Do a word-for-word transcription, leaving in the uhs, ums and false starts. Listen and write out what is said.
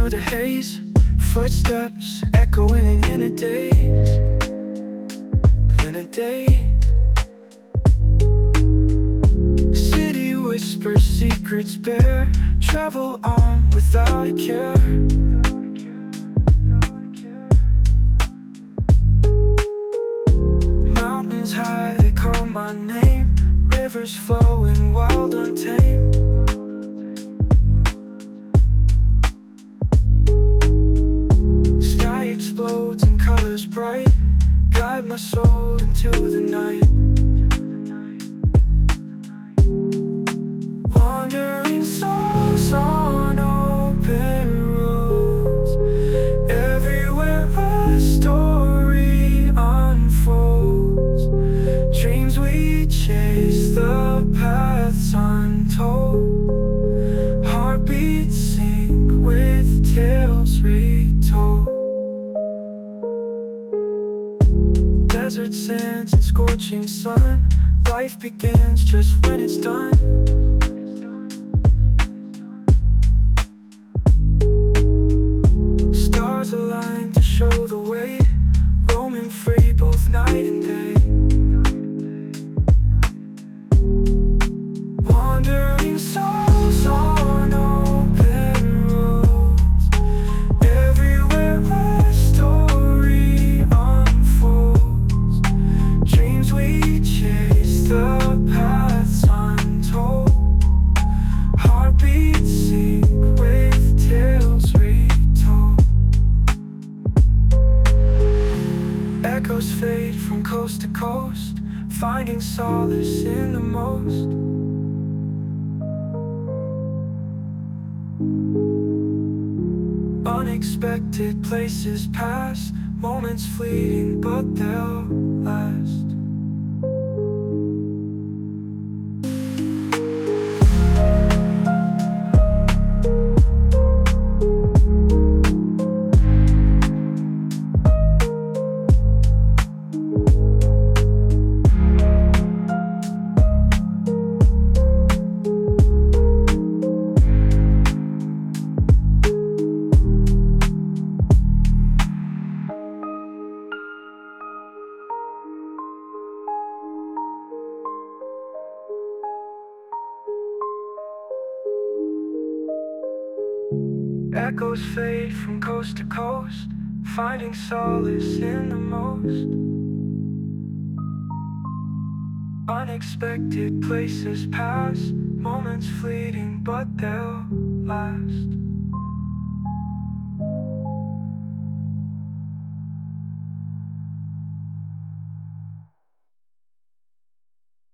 through the haze, footsteps echoing in a daze, in a day. City whispers, secrets bare, travel on without a care. Mountains high, they call my name, rivers flowing wild, untamed. Sky explodes in colors bright, guide my soul into the night. Wandering souls on open roads, everywhere a story unfolds. Dreams we chase, the paths untold, heartbeats sync with tales retold. Desert sands and scorching sun, life begins just when it's done. Stars align to show the way, roaming free both night and day. Wandering souls on open roads, everywhere a story unfolds. Dreams we chase, the paths untold, heartbeats sync with tales retold. Echoes fade from coast to coast, finding solace in the most. Unexpected places pass, moments fleeting but they'll last. Echoes fade from coast to coast, finding solace in the most. Unexpected places pass, moments fleeting but they'll last.